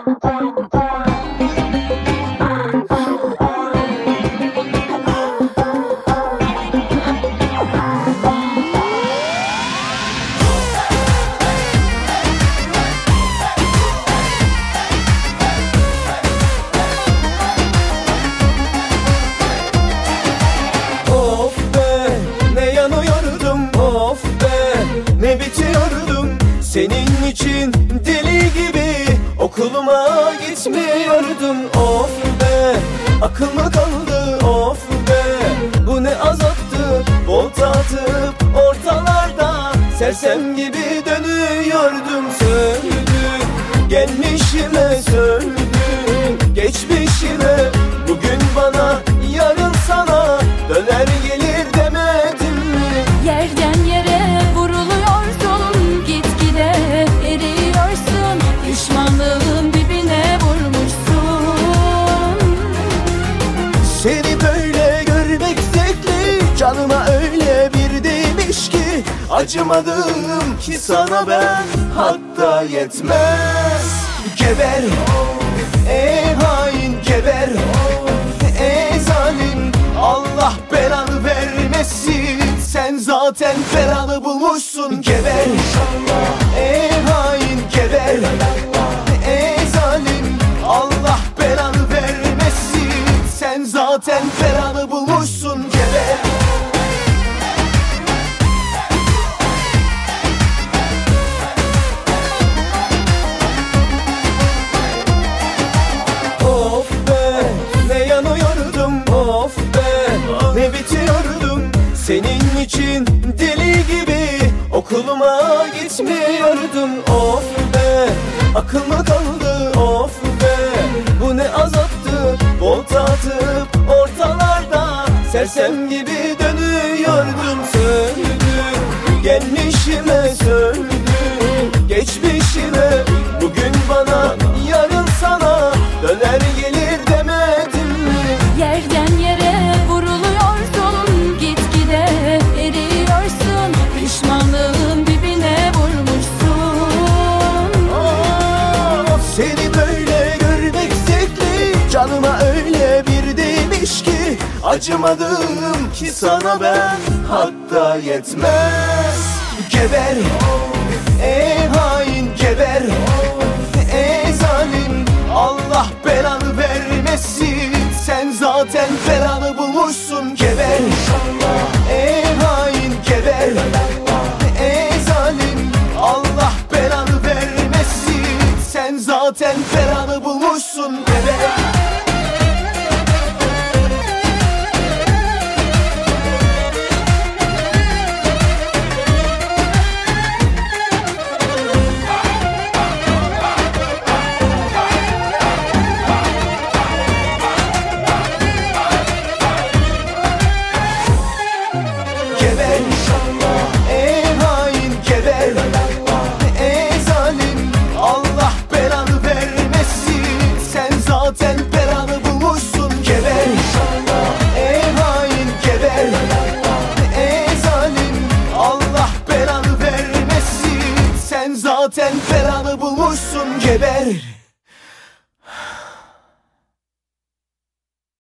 Ne bitiyordum senin için deli gibi, okuluma gitmiyordum. Of be, akıl mı kaldı of be, bu ne azaptı. Volta atıp ortalarda sersem gibi dönüyordum. Söndü gelmişime, söndü geçmişime, bugün bana yarın sana, döner gelir demedim mi? Yerden yere vuruluyorsun, gitgide eriyorsun, pişmanlığın dibine vurmuşsun. Seni böyle görmek zevkli, canıma öyle bir değmiş ki, acımadım ki sana ben, hatta yetmez. Geber ey hain, geber ey zalim, Allah belanı vermesin, sen zaten belanı bulmuşsun. Geber ey hain, geber ey zalim, Allah belanı vermesin, sen zaten belanı bulmuşsun. Geber. Of be, ne yanıyordum of be, ne bitiyordum senin için deli gibi, okuluma gitmiyordum. Of be, akıl mı kaldı of be, bu ne azaptı. Volta atıp ortalarda sersem gibi dönüyordum. Söndü gelmişime, söndü geçmişime, bugün bana yarın sana, döner gelir demedim mi? Yerden yere vuruluyorsun, gitgide eriyorsun, pişmanlığın dibine vurmuşsun. Seni böyle görmek zevkli, canıma öyle bir değmiş ki, acımadım ki sana ben, hatta yetmez. Geber ey hain, geber ey zalim, Allah belanı vermesin, sen zaten belanı bulmuşsun. Geber ey hain, geber ey zalim, Allah belanı vermesin, sen zaten belanı bulmuşsun. Geber. Ey hain, geber ey zalim, Allah belanı vermesin, sen zaten belanı bulmuşsun. Geber ey hain, geber ey zalim, Allah belanı vermesin, sen zaten belanı bulmuşsun. Geber.